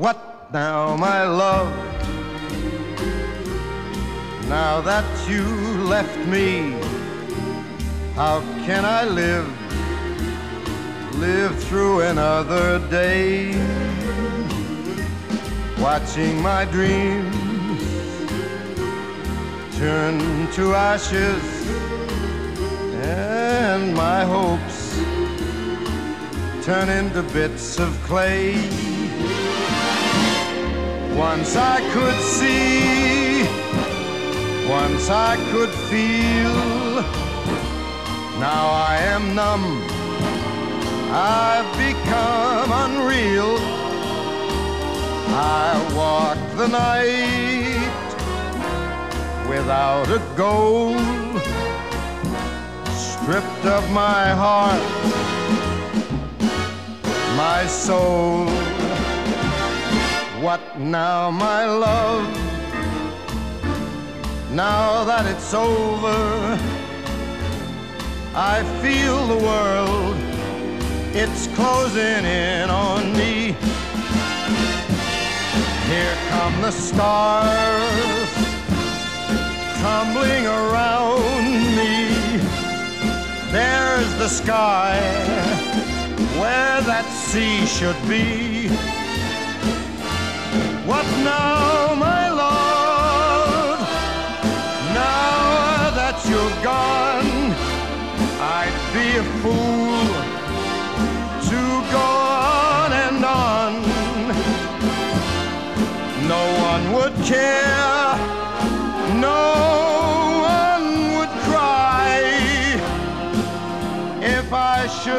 What now, my love? Now that you left me, how can I live through another day? Watching my dreams turn to ashes and my hopes turn into bits of clay. Once I could see, once I could feel, now I am numb, I've become unreal. I walk the night without a goal, stripped of my heart, my soul. What now, my love? Now that it's over, I feel the world, it's closing in on me. Here come the stars tumbling around me. There's the sky where that sea should be. What now, my love? Now that you're gone, I'd be a fool to go on and on. No one would care, no one would cry if I should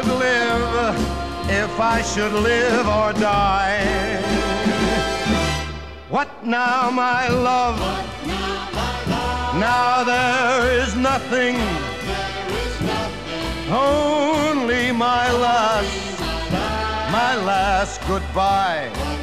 live or die. What now, my love? Now there is nothing, only my last goodbye.